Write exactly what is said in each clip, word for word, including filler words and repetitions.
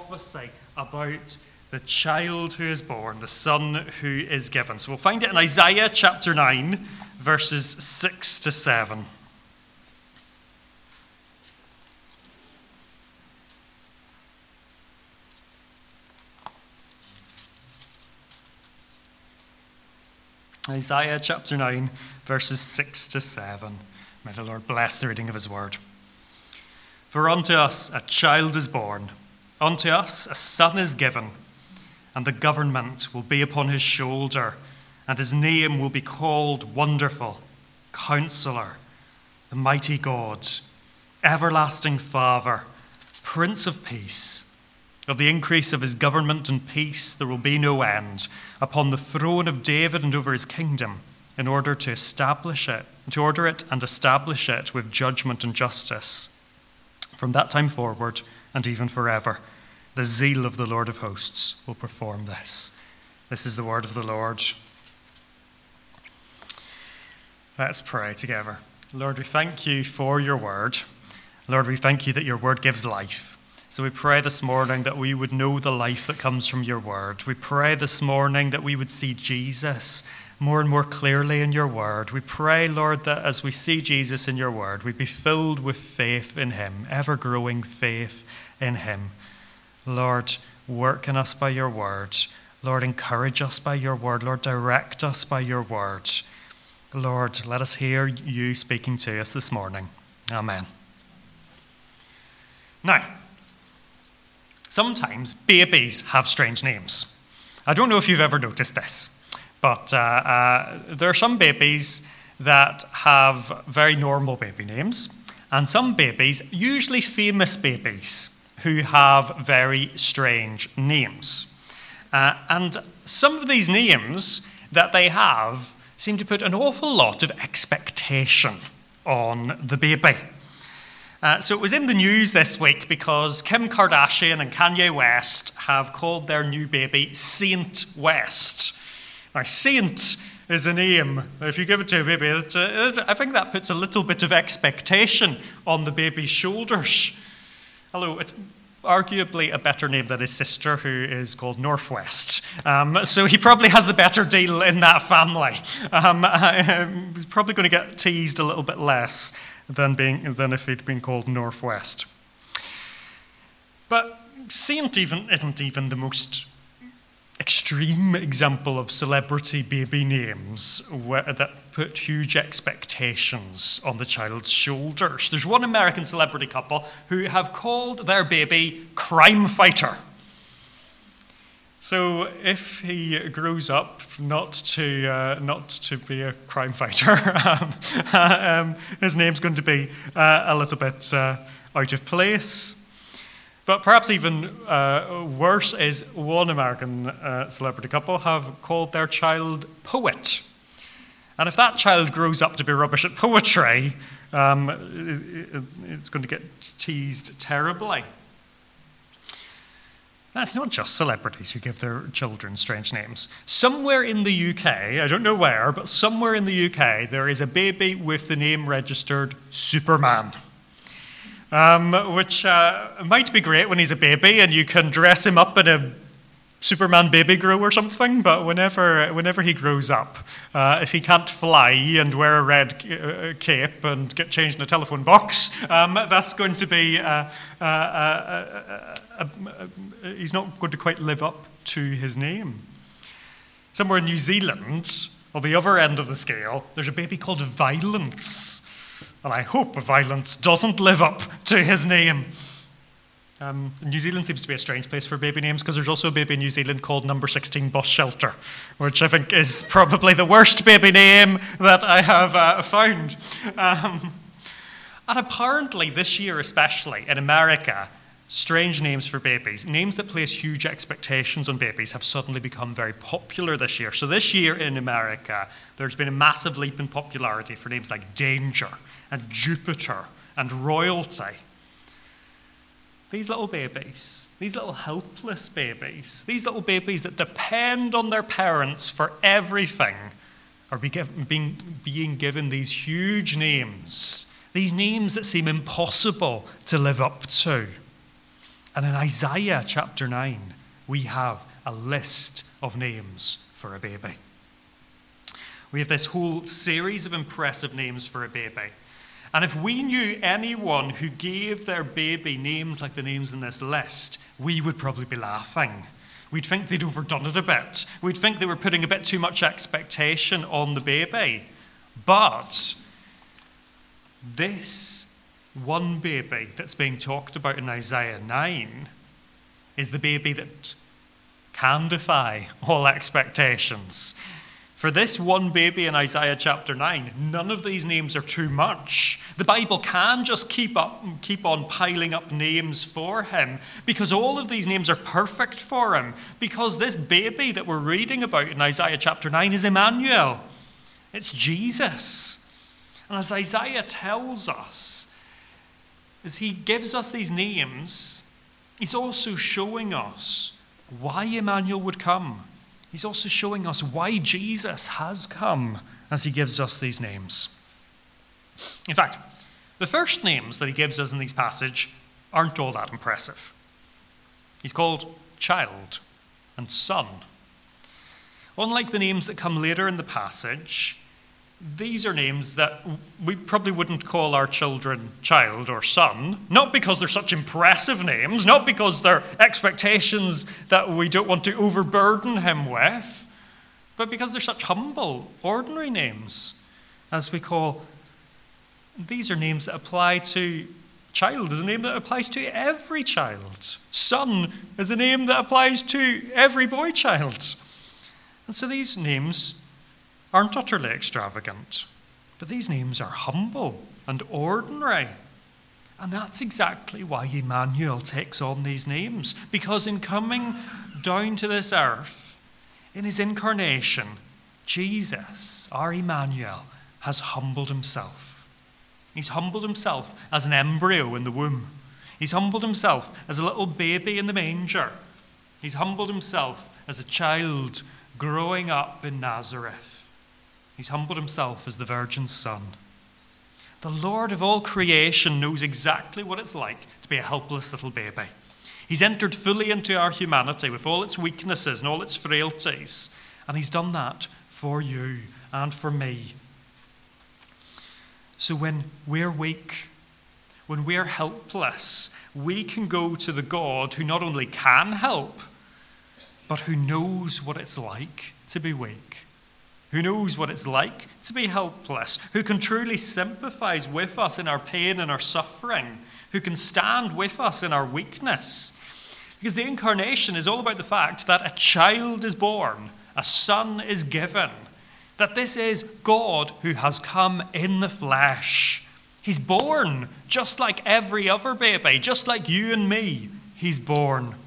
prophecy about the child who is born, the son who is given. So we'll find it in Isaiah chapter nine, verses six to seven. Isaiah chapter nine, verses six to seven. May the Lord bless the reading of his word. For unto us a child is born, unto us a son is given, and the government will be upon his shoulder, and his name will be called Wonderful, Counselor, the Mighty God, Everlasting Father, Prince of Peace. Of the increase of his government and peace there will be no end upon the throne of David and over his kingdom, in order to establish it, to order it and establish it with judgment and justice. From that time forward and even forever, the zeal of the Lord of hosts will perform this. This is the word of the Lord. Let's pray together. Lord, we thank you for your word. Lord, we thank you that your word gives life. So we pray this morning that we would know the life that comes from your word. We pray this morning that we would see Jesus more and more clearly in your word. We pray, Lord, that as we see Jesus in your word, we'd be filled with faith in him, ever-growing faith in him. Lord, work in us by your word. Lord, encourage us by your word. Lord, direct us by your word. Lord, let us hear you speaking to us this morning. Amen. Now, sometimes babies have strange names. I don't know if you've ever noticed this, but uh, uh, there are some babies that have very normal baby names, and some babies, usually famous babies, who have very strange names. Uh, and some of these names that they have seem to put an awful lot of expectation on the baby. Uh, so it was in the news this week because Kim Kardashian and Kanye West have called their new baby Saint West. Now, Saint is a name, if you give it to a baby, it, uh, I think that puts a little bit of expectation on the baby's shoulders. Hello, it's arguably a better name than his sister, who is called Northwest. Um, so he probably has the better deal in that family. Um, uh, he's probably going to get teased a little bit less than being than if he'd been called Northwest. But Saint even isn't even the most extreme example of celebrity baby names where, that put huge expectations on the child's shoulders. There's one American celebrity couple who have called their baby Crime Fighter. So if he grows up not to uh, not to be a crime fighter, um, um, his name's going to be uh, a little bit uh, out of place. But perhaps even uh, worse is one American uh, celebrity couple have called their child Poet. And if that child grows up to be rubbish at poetry, um, it, it's going to get teased terribly. That's not just celebrities who give their children strange names. Somewhere in the U K, I don't know where, but somewhere in the U K, there is a baby with the name registered Superman. Um, which uh, might be great when he's a baby and you can dress him up in a Superman baby grow or something, but whenever whenever he grows up, uh, if he can't fly and wear a red uh, cape and get changed in a telephone box, um, that's going to be, uh, uh, uh, uh, uh, uh, he's not going to quite live up to his name. Somewhere in New Zealand, on the other end of the scale, there's a baby called Violence. And I hope Violence doesn't live up to his name. Um, New Zealand seems to be a strange place for baby names because there's also a baby in New Zealand called Number sixteen Bus Shelter, which I think is probably the worst baby name that I have uh, found. Um, and apparently this year especially, in America, strange names for babies, names that place huge expectations on babies, have suddenly become very popular this year. So this year in America, there's been a massive leap in popularity for names like Danger and Jupiter and Royalty. These little babies, these little helpless babies, these little babies that depend on their parents for everything are be given, being, being given these huge names, these names that seem impossible to live up to. And in Isaiah chapter nine, we have a list of names for a baby. We have this whole series of impressive names for a baby. And if we knew anyone who gave their baby names like the names in this list, we would probably be laughing. We'd think they'd overdone it a bit. We'd think they were putting a bit too much expectation on the baby. But this one baby that's being talked about in Isaiah nine is the baby that can defy all expectations. For this one baby in Isaiah chapter nine, none of these names are too much. The Bible can just keep up, keep on piling up names for him, because all of these names are perfect for him, because this baby that we're reading about in Isaiah chapter nine is Emmanuel. It's Jesus. And as Isaiah tells us, as he gives us these names, he's also showing us why Emmanuel would come. He's also showing us why Jesus has come as he gives us these names. In fact, the first names that he gives us in these passages aren't all that impressive. He's called child and son. Unlike the names that come later in the passage, these are names that we probably wouldn't call our children child or son, not because they're such impressive names, not because they're expectations that we don't want to overburden him with, but because they're such humble, ordinary names, as we call. These are names that apply to child is a name that applies to every child. Son is a name that applies to every boy child. And so these names aren't utterly extravagant, but these names are humble and ordinary. And that's exactly why Emmanuel takes on these names, because in coming down to this earth, in his incarnation, Jesus, our Emmanuel, has humbled himself. He's humbled himself as an embryo in the womb. He's humbled himself as a little baby in the manger. He's humbled himself as a child growing up in Nazareth. He's humbled himself as the Virgin's Son. The Lord of all creation knows exactly what it's like to be a helpless little baby. He's entered fully into our humanity with all its weaknesses and all its frailties, and he's done that for you and for me. So when we're weak, when we're helpless, we can go to the God who not only can help, but who knows what it's like to be weak. Who knows what it's like to be helpless, who can truly sympathize with us in our pain and our suffering, who can stand with us in our weakness. Because the incarnation is all about the fact that a child is born, a son is given, that this is God who has come in the flesh. He's born just like every other baby, just like you and me, he's born.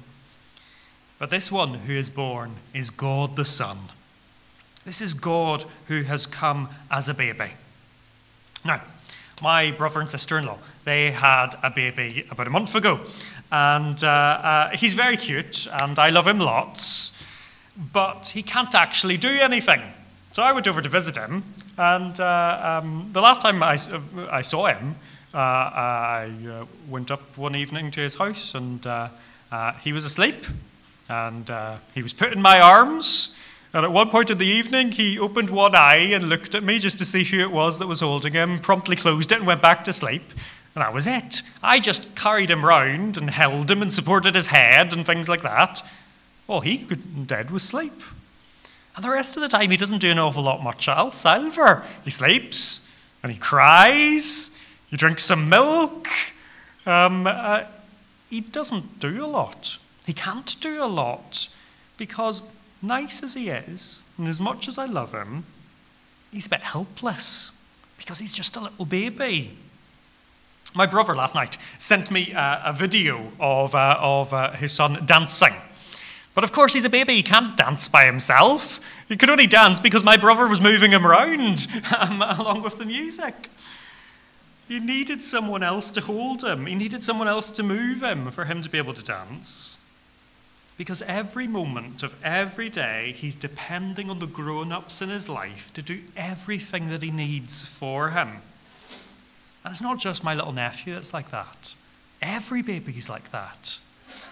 But this one who is born is God the Son. This is God who has come as a baby. Now, my brother and sister-in-law, they had a baby about a month ago. And uh, uh, he's very cute, and I love him lots. But he can't actually do anything. So I went over to visit him. And uh, um, the last time I, I saw him, uh, I uh, went up one evening to his house, and uh, uh, he was asleep. And uh, he was put in my arms. And at one point in the evening, he opened one eye and looked at me just to see who it was that was holding him, promptly closed it and went back to sleep. And that was it. I just carried him round and held him and supported his head and things like that. All he did was sleep. And the rest of the time, he doesn't do an awful lot much else either. He sleeps and he cries. He drinks some milk. Um, uh, he doesn't do a lot. He can't do a lot because, nice as he is, and as much as I love him, he's a bit helpless because he's just a little baby. My brother last night sent me uh, a video of, uh, of uh, his son dancing. But of course, he's a baby. He can't dance by himself. He could only dance because my brother was moving him around um, along with the music. He needed someone else to hold him. He needed someone else to move him for him to be able to dance. Because every moment of every day, he's depending on the grown-ups in his life to do everything that he needs for him. And it's not just my little nephew that's like that. Every baby's like that.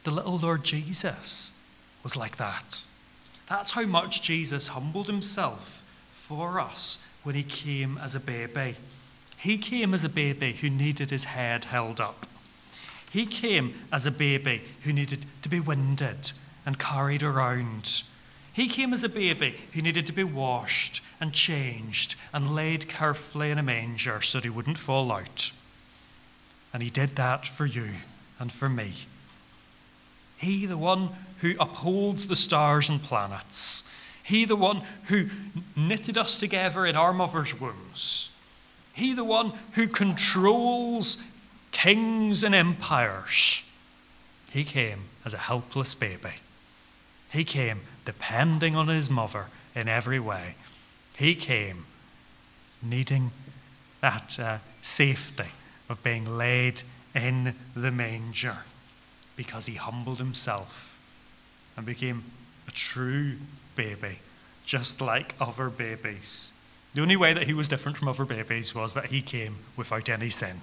The little Lord Jesus was like that. That's how much Jesus humbled himself for us when he came as a baby. He came as a baby who needed his head held up. He came as a baby who needed to be winded and carried around. He came as a baby who needed to be washed and changed and laid carefully in a manger so that he wouldn't fall out. And he did that for you and for me. He, the one who upholds the stars and planets. He, the one who knitted us together in our mother's wombs. He, the one who controls kings and empires. He came as a helpless baby. He came depending on his mother in every way. He came needing that uh, safety of being laid in the manger because he humbled himself and became a true baby, just like other babies. The only way that he was different from other babies was that he came without any sin.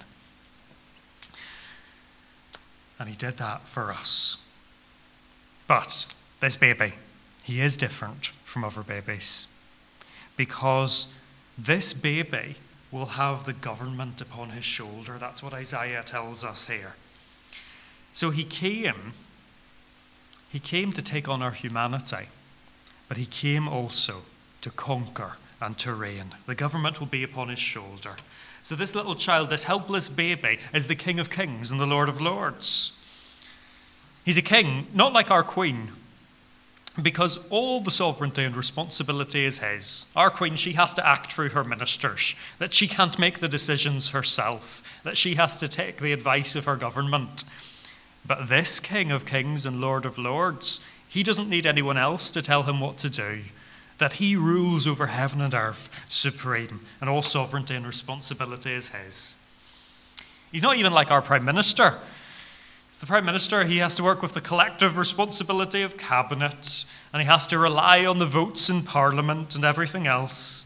And he did that for us. But this baby, he is different from other babies because this baby will have the government upon his shoulder. That's what Isaiah tells us here. So he came, he came to take on our humanity, but he came also to conquer and to reign. The government will be upon his shoulder. So this little child, this helpless baby, is the King of Kings and the Lord of Lords. He's a king, not like our queen, because all the sovereignty and responsibility is his. Our queen, she has to act through her ministers, that she can't make the decisions herself, that she has to take the advice of her government. But this King of Kings and Lord of Lords, he doesn't need anyone else to tell him what to do, that he rules over heaven and earth supreme, and all sovereignty and responsibility is his. He's not even like our Prime Minister. As the Prime Minister, he has to work with the collective responsibility of cabinet, and he has to rely on the votes in Parliament and everything else.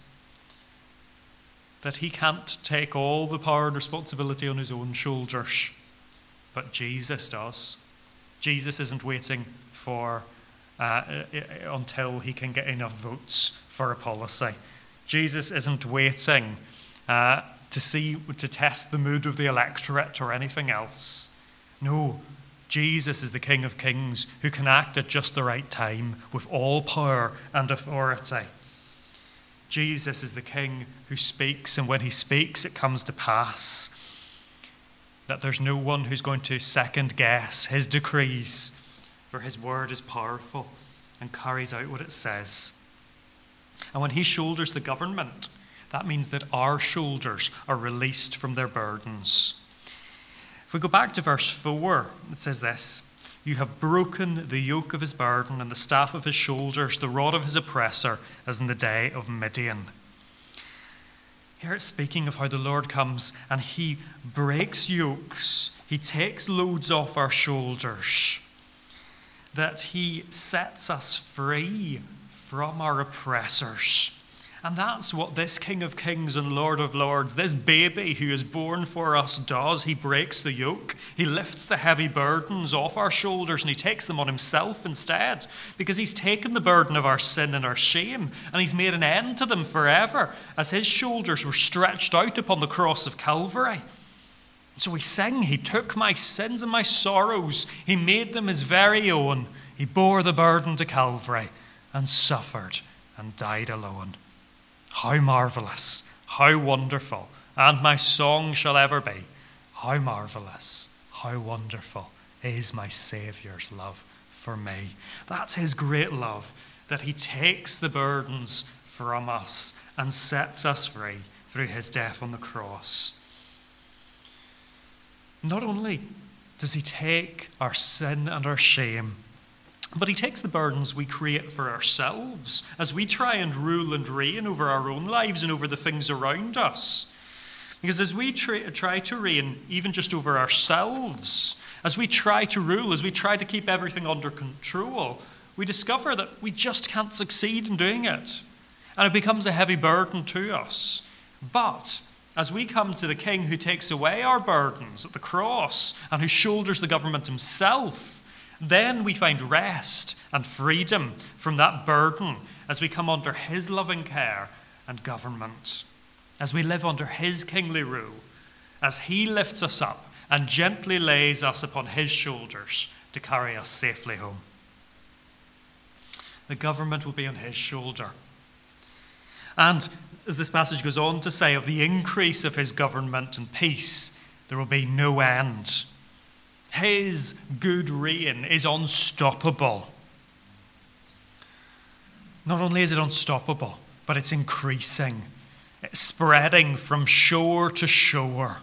That he can't take all the power and responsibility on his own shoulders. But Jesus does. Jesus isn't waiting for uh, until he can get enough votes for a policy. Jesus isn't waiting uh, to see to test the mood of the electorate or anything else. No, Jesus is the King of Kings who can act at just the right time with all power and authority. Jesus is the King who speaks, and when he speaks, it comes to pass. That there's no one who's going to second guess his decrees, for his word is powerful and carries out what it says. And when he shoulders the government, that means that our shoulders are released from their burdens. If we go back to verse four, it says this: "You have broken the yoke of his burden and the staff of his shoulders, the rod of his oppressor, as in the day of Midian." Here it's speaking of how the Lord comes and he breaks yokes. He takes loads off our shoulders. That he sets us free from our oppressors. And that's what this King of Kings and Lord of Lords, this baby who is born for us, does. He breaks the yoke. He lifts the heavy burdens off our shoulders and he takes them on himself instead, because he's taken the burden of our sin and our shame and he's made an end to them forever as his shoulders were stretched out upon the cross of Calvary. So we sing, he took my sins and my sorrows. He made them his very own. He bore the burden to Calvary and suffered and died alone. How marvelous, how wonderful, and my song shall ever be. How marvelous, how wonderful is my Saviour's love for me. That's his great love, that he takes the burdens from us and sets us free through his death on the cross. Not only does he take our sin and our shame, but he takes the burdens we create for ourselves as we try and rule and reign over our own lives and over the things around us. Because as we tra- try to reign even just over ourselves, as we try to rule, as we try to keep everything under control, we discover that we just can't succeed in doing it. And it becomes a heavy burden to us. But as we come to the King who takes away our burdens at the cross and who shoulders the government himself, Then we find rest and freedom from that burden as we come under his loving care and government, as we live under his kingly rule, as he lifts us up and gently lays us upon his shoulders to carry us safely home. The government will be on his shoulder. And as this passage goes on to say, of the increase of his government and peace, there will be no end. His good reign is unstoppable. Not only is it unstoppable, but it's increasing. It's spreading from shore to shore.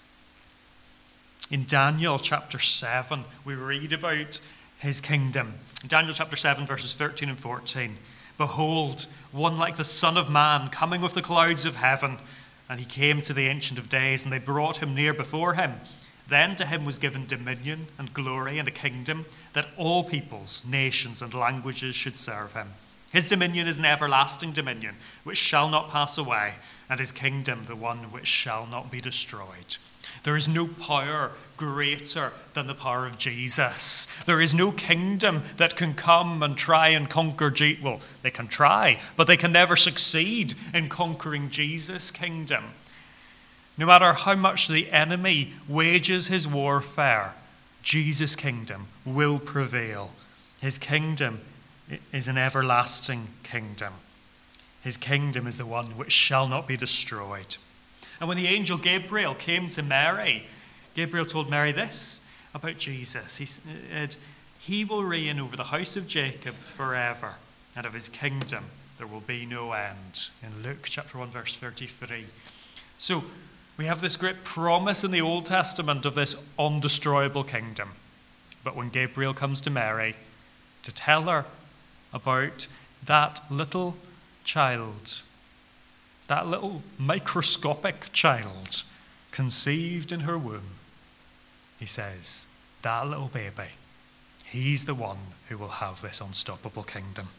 In Daniel chapter seven, we read about his kingdom. In Daniel chapter seven, verses thirteen and fourteen. Behold, one like the Son of Man coming with the clouds of heaven. And he came to the Ancient of Days, and they brought him near before him. Then to him was given dominion and glory and a kingdom, that all peoples, nations, and languages should serve him. His dominion is an everlasting dominion, which shall not pass away, and his kingdom the one which shall not be destroyed. There is no power greater than the power of Jesus. There is no kingdom that can come and try and conquer Jesus. Well, they can try, but they can never succeed in conquering Jesus' kingdom. No matter how much the enemy wages his warfare, Jesus' kingdom will prevail. His kingdom is an everlasting kingdom. His kingdom is the one which shall not be destroyed. And when the angel Gabriel came to Mary, Gabriel told Mary this about Jesus. He said, he will reign over the house of Jacob forever, and of his kingdom there will be no end. In Luke chapter one, verse thirty-three. So we have this great promise in the Old Testament of this undestroyable kingdom. But when Gabriel comes to Mary to tell her about that little child, that little microscopic child conceived in her womb, he says, that little baby, he's the one who will have this unstoppable kingdom.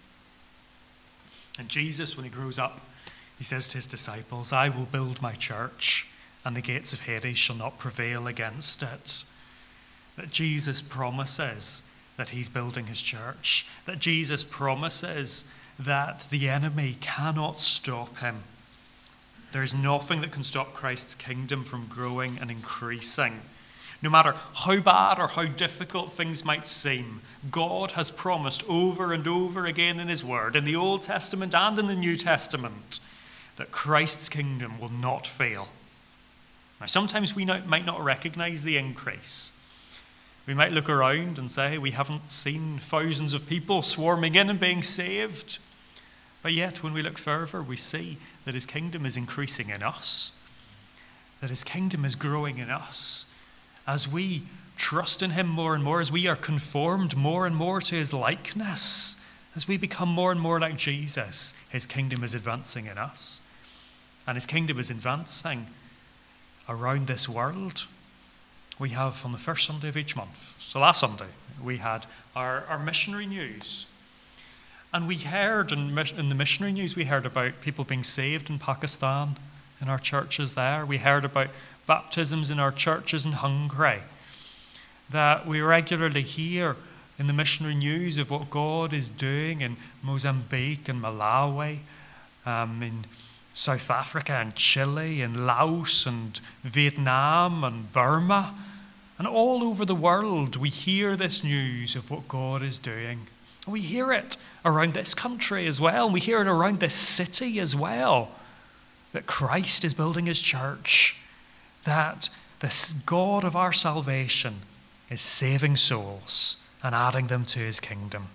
And Jesus, when he grows up, he says to his disciples, I will build my church, and the gates of Hades shall not prevail against it. That Jesus promises that he's building his church. That Jesus promises that the enemy cannot stop him. There is nothing that can stop Christ's kingdom from growing and increasing. No matter how bad or how difficult things might seem, God has promised over and over again in his word, in the Old Testament and in the New Testament, that Christ's kingdom will not fail. Now, sometimes we might not recognize the increase. We might look around and say we haven't seen thousands of people swarming in and being saved. But yet, when we look further, we see that his kingdom is increasing in us, that his kingdom is growing in us. As we trust in him more and more, as we are conformed more and more to his likeness, as we become more and more like Jesus, his kingdom is advancing in us. And his kingdom is advancing around this world. We have on the first Sunday of each month, so last Sunday, we had our, our missionary news. And we heard in, in the missionary news, we heard about people being saved in Pakistan, in our churches there. We heard about baptisms in our churches in Hungary. That we regularly hear in the missionary news of what God is doing in Mozambique and Malawi, um, in South Africa and Chile and Laos and Vietnam and Burma. And all over the world, we hear this news of what God is doing. We hear it around this country as well. We hear it around this city as well. That Christ is building his church. That this God of our salvation is saving souls and adding them to his kingdom.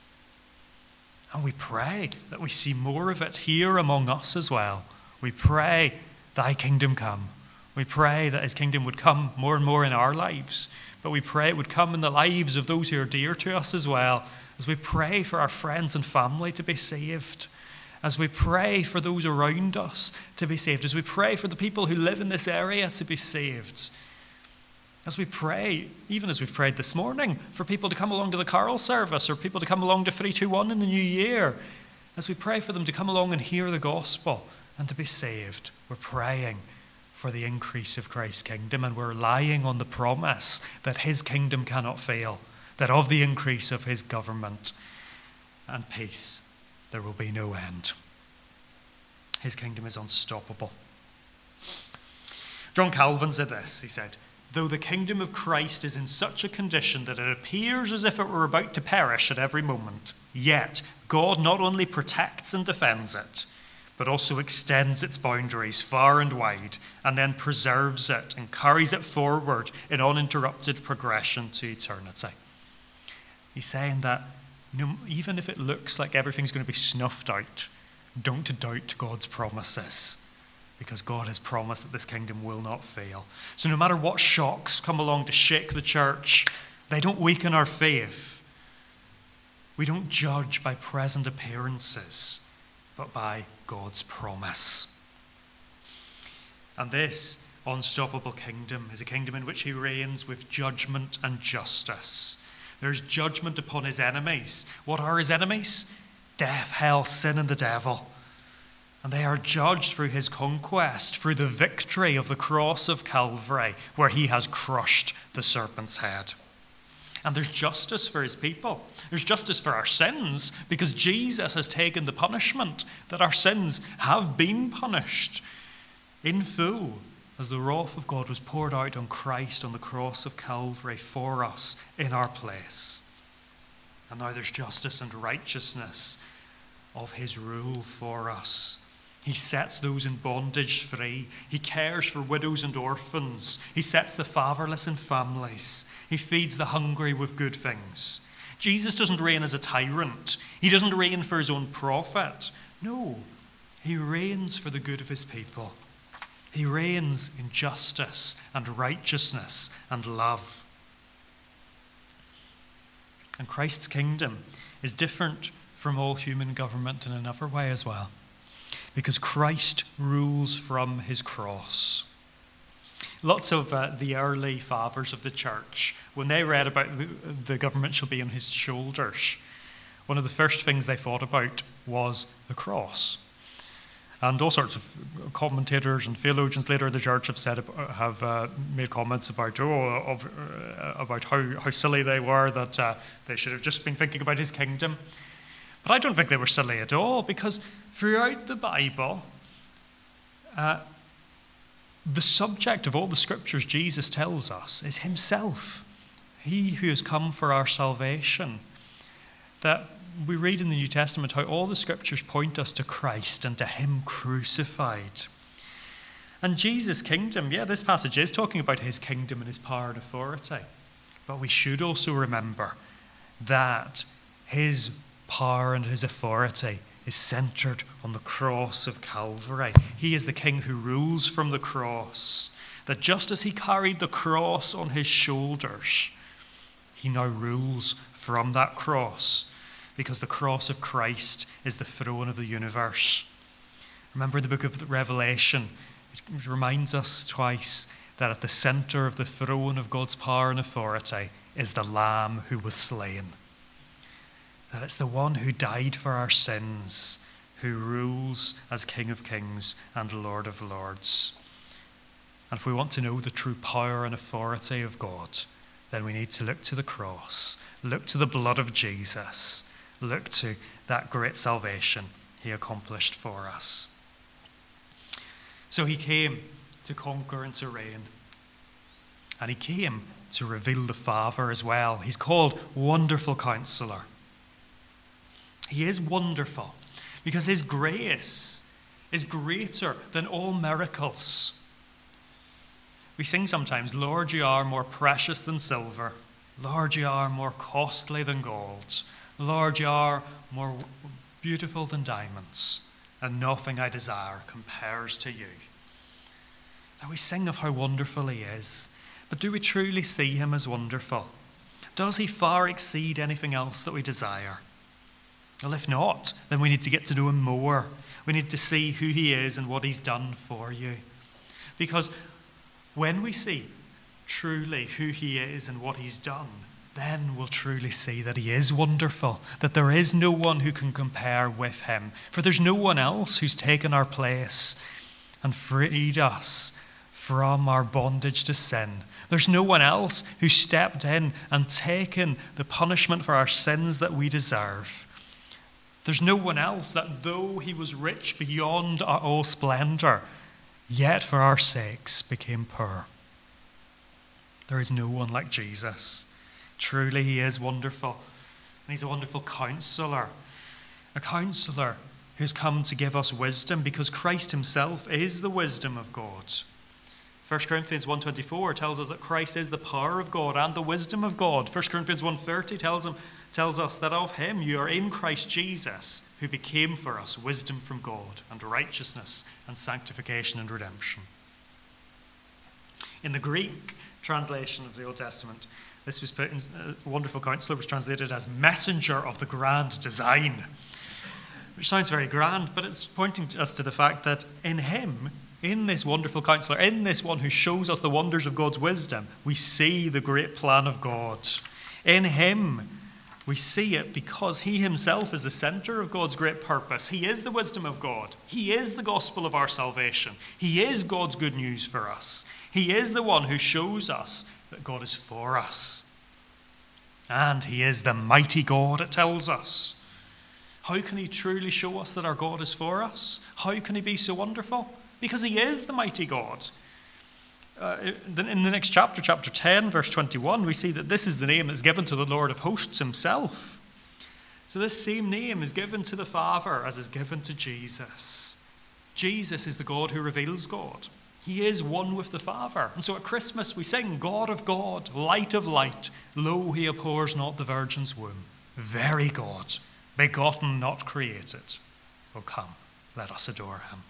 And we pray that we see more of it here among us as well. We pray, thy kingdom come. We pray that his kingdom would come more and more in our lives. But we pray it would come in the lives of those who are dear to us as well. As we pray for our friends and family to be saved. As we pray for those around us to be saved. As we pray for the people who live in this area to be saved. As we pray, even as we've prayed this morning, for people to come along to the carol service or people to come along to three two one in the new year. As we pray for them to come along and hear the gospel and to be saved, we're praying for the increase of Christ's kingdom, and we're relying on the promise that his kingdom cannot fail, that of the increase of his government and peace there will be no end. His kingdom is unstoppable. John Calvin said this. He said, "Though the kingdom of Christ is in such a condition that it appears as if it were about to perish at every moment, yet God not only protects and defends it, but also extends its boundaries far and wide, and then preserves it and carries it forward in uninterrupted progression to eternity." He's saying that no, even if it looks like everything's going to be snuffed out, don't doubt God's promises, because God has promised that this kingdom will not fail. So no matter what shocks come along to shake the church, they don't weaken our faith. We don't judge by present appearances, but by God's promise. And this unstoppable kingdom is a kingdom in which he reigns with judgment and justice. There's judgment upon his enemies. What are his enemies? Death, hell, sin, and the devil. And they are judged through his conquest, through the victory of the cross of Calvary, where he has crushed the serpent's head. And there's justice for his people. There's justice for our sins, because Jesus has taken the punishment that our sins have been punished in full, as the wrath of God was poured out on Christ on the cross of Calvary for us in our place. And now there's justice and righteousness of his rule for us. He sets those in bondage free. He cares for widows and orphans. He sets the fatherless in families. He feeds the hungry with good things. Jesus doesn't reign as a tyrant. He doesn't reign for his own profit. No, he reigns for the good of his people. He reigns in justice and righteousness and love. And Christ's kingdom is different from all human government in another way as well, because Christ rules from his cross. Lots of uh, the early fathers of the church, when they read about the, the government shall be on his shoulders, one of the first things they thought about was the cross. And all sorts of commentators and theologians later in the church have said, have uh, made comments about oh, of, uh, about how, how silly they were, that uh, they should have just been thinking about his kingdom. But I don't think they were silly at all, because throughout the Bible, uh, the subject of all the scriptures, Jesus tells us, is himself. He who has come for our salvation. That we read in the New Testament how all the scriptures point us to Christ and to him crucified. And Jesus' kingdom, yeah, this passage is talking about his kingdom and his power and authority. But we should also remember that his power and his authority is centered on the cross of Calvary. He is the king who rules from the cross. That just as he carried the cross on his shoulders, he now rules from that cross, because the cross of Christ is the throne of the universe. Remember the book of the Revelation, it reminds us twice that at the center of the throne of God's power and authority is the Lamb who was slain. That it's the one who died for our sins, who rules as King of Kings and Lord of Lords. And if we want to know the true power and authority of God, then we need to look to the cross, look to the blood of Jesus, look to that great salvation he accomplished for us. So he came to conquer and to reign. And he came to reveal the Father as well. He's called Wonderful Counselor. He is wonderful because his grace is greater than all miracles. We sing sometimes, Lord, you are more precious than silver. Lord, you are more costly than gold. Lord, you are more beautiful than diamonds, and nothing I desire compares to you. Now we sing of how wonderful he is, but do we truly see him as wonderful? Does he far exceed anything else that we desire? Well, if not, then we need to get to know him more. We need to see who he is and what he's done for you. Because when we see truly who he is and what he's done, then we'll truly see that he is wonderful, that there is no one who can compare with him. For there's no one else who's taken our place and freed us from our bondage to sin. There's no one else who stepped in and taken the punishment for our sins that we deserve. There's no one else that, though he was rich beyond all splendor, yet for our sakes became poor. There is no one like Jesus. Truly, he is wonderful. And he's a wonderful counselor. A counselor who's come to give us wisdom because Christ himself is the wisdom of God. First Corinthians one twenty-four tells us that Christ is the power of God and the wisdom of God. First Corinthians one thirty tells, him, tells us that of him you are in Christ Jesus, who became for us wisdom from God and righteousness and sanctification and redemption. In the Greek translation of the Old Testament, this was put in, a wonderful counselor was translated as messenger of the grand design, which sounds very grand, but it's pointing to us to the fact that in him, in this wonderful counselor, in this one who shows us the wonders of God's wisdom, we see the great plan of God. In him, we see it because he himself is the center of God's great purpose. He is the wisdom of God. He is the gospel of our salvation. He is God's good news for us. He is the one who shows us that God is for us. And he is the mighty God, it tells us. How can he truly show us that our God is for us? How can he be so wonderful? Because he is the mighty God. Uh, in the next chapter, chapter ten, verse twenty-one, we see that this is the name that's given to the Lord of hosts himself. So this same name is given to the Father as is given to Jesus. Jesus is the God who reveals God. He is one with the Father. And so at Christmas we sing, God of God, light of light, lo, he abhors not the virgin's womb. Very God, begotten, not created. Oh, come, let us adore him.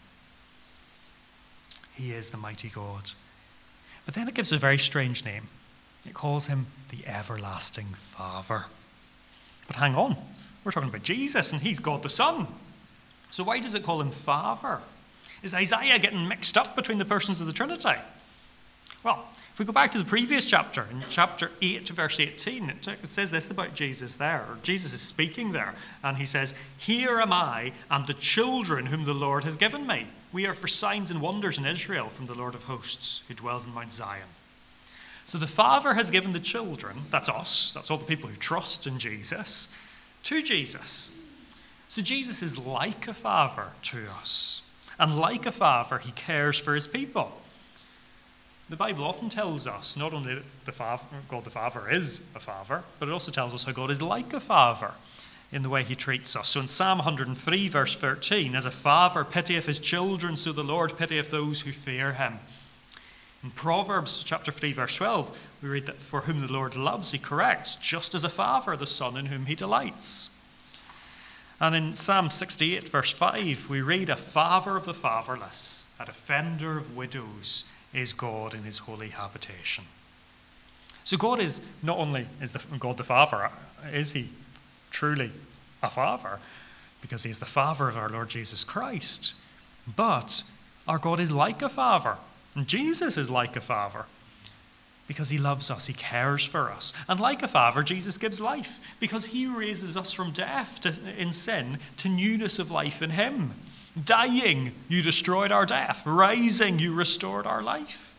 He is the mighty God. But then it gives a very strange name. It calls him the everlasting Father. But hang on, we're talking about Jesus and he's God the Son. So why does it call him Father? Is Isaiah getting mixed up between the persons of the Trinity? Well, if we go back to the previous chapter, in chapter eight, verse eighteen, it says this about Jesus there, or Jesus is speaking there, and he says, here am I and the children whom the Lord has given me. We are for signs and wonders in Israel from the Lord of hosts, who dwells in Mount Zion. So the Father has given the children, that's us, that's all the people who trust in Jesus, to Jesus. So Jesus is like a father to us. And like a father, he cares for his people. The Bible often tells us not only that the father, God the Father is a father, but it also tells us how God is like a father in the way he treats us. So in Psalm one oh three, verse thirteen, as a father pitieth his children, so the Lord pitieth those who fear him. In Proverbs chapter three, verse twelve, we read that for whom the Lord loves, he corrects, just as a father the son in whom he delights. And in Psalm sixty-eight, verse five, we read, a father of the fatherless, a defender of widows, is God in his holy habitation. So God is not only is the God the Father, is he truly a father, because he is the Father of our Lord Jesus Christ, but our God is like a father, and Jesus is like a father, because he loves us, he cares for us. And like a father, Jesus gives life, because he raises us from death to, in sin to newness of life in him. Dying, you destroyed our death. Rising, you restored our life.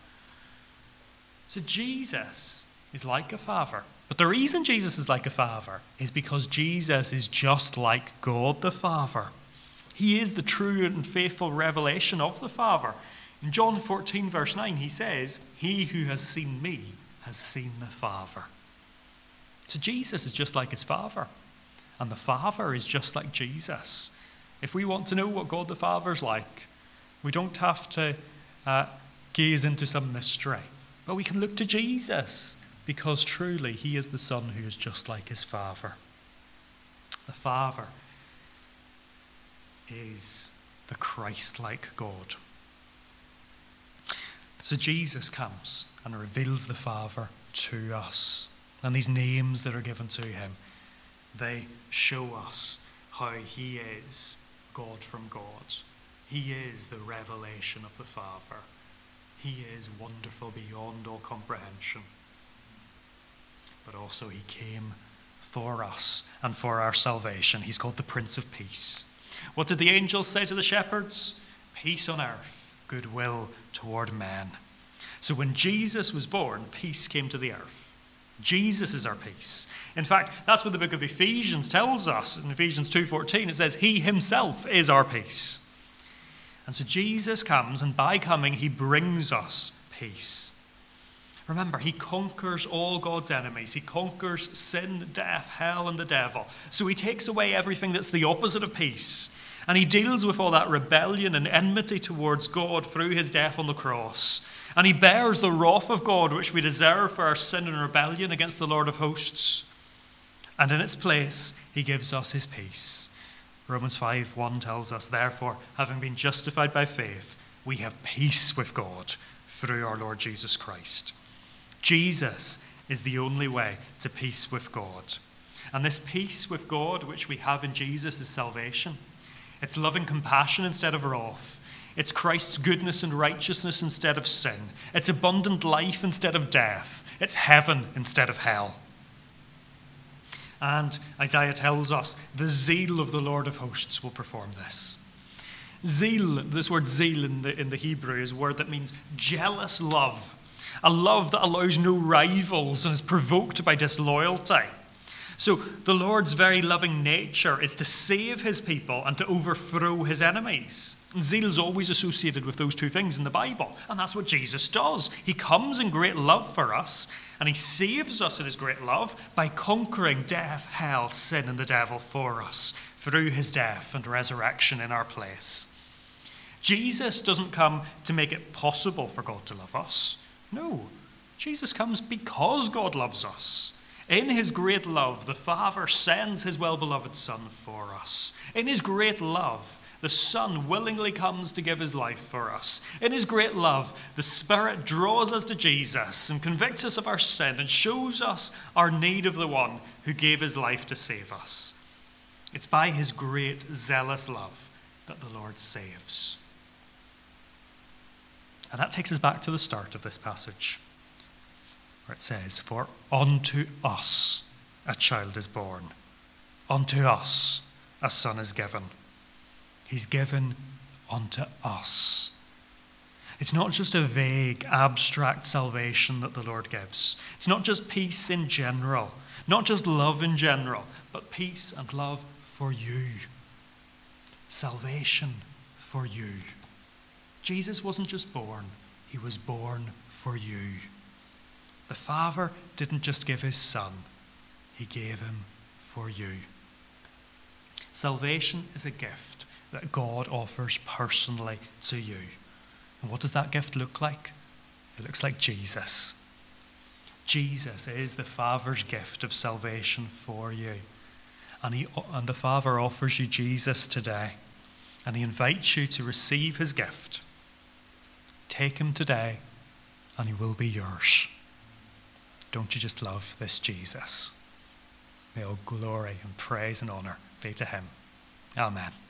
So Jesus is like a father. But the reason Jesus is like a father is because Jesus is just like God the Father. He is the true and faithful revelation of the Father. In John fourteen, verse nine, he says, he who has seen me has seen the Father. So Jesus is just like his Father. And the Father is just like Jesus. If we want to know what God the Father is like, we don't have to uh, gaze into some mystery. But we can look to Jesus, because truly he is the Son who is just like his Father. The Father is the Christ-like God. So Jesus comes and reveals the Father to us. And these names that are given to him, they show us how he is God from God. He is the revelation of the Father. He is wonderful beyond all comprehension. But also he came for us and for our salvation. He's called the Prince of Peace. What did the angels say to the shepherds? Peace on earth, goodwill toward men. So when Jesus was born, peace came to the earth. Jesus is our peace. In fact, that's what the book of Ephesians tells us. In Ephesians two fourteen, it says, he himself is our peace. And so Jesus comes, and by coming, he brings us peace. Remember, he conquers all God's enemies. He conquers sin, death, hell, and the devil. So he takes away everything that's the opposite of peace. And he deals with all that rebellion and enmity towards God through his death on the cross. And he bears the wrath of God, which we deserve for our sin and rebellion against the Lord of hosts. And in its place, he gives us his peace. Romans five one tells us, therefore, having been justified by faith, we have peace with God through our Lord Jesus Christ. Jesus is the only way to peace with God. And this peace with God, which we have in Jesus, is salvation. It's loving compassion instead of wrath. It's Christ's goodness and righteousness instead of sin. It's abundant life instead of death. It's heaven instead of hell. And Isaiah tells us, the zeal of the Lord of hosts will perform this. Zeal, this word zeal in the, in the Hebrew is a word that means jealous love. A love that allows no rivals and is provoked by disloyalty. So the Lord's very loving nature is to save his people and to overthrow his enemies. And zeal is always associated with those two things in the Bible. And that's what Jesus does. He comes in great love for us, and he saves us in his great love by conquering death, hell, sin, and the devil for us through his death and resurrection in our place. Jesus doesn't come to make it possible for God to love us. No, Jesus comes because God loves us. In his great love, the Father sends his well-beloved Son for us. In his great love, the Son willingly comes to give his life for us. In his great love, the Spirit draws us to Jesus and convicts us of our sin and shows us our need of the one who gave his life to save us. It's by his great, zealous love that the Lord saves. And that takes us back to the start of this passage, where it says, for unto us a child is born, unto us a son is given. He's given unto us. It's not just a vague, abstract salvation that the Lord gives. It's not just peace in general, not just love in general, but peace and love for you. Salvation for you. Jesus wasn't just born, he was born for you. The Father didn't just give his Son, he gave him for you. Salvation is a gift that God offers personally to you. And what does that gift look like? It looks like Jesus. Jesus is the Father's gift of salvation for you. And, he, and the Father offers you Jesus today. And he invites you to receive his gift. Take him today, and he will be yours. Don't you just love this Jesus? May all glory and praise and honor be to him. Amen.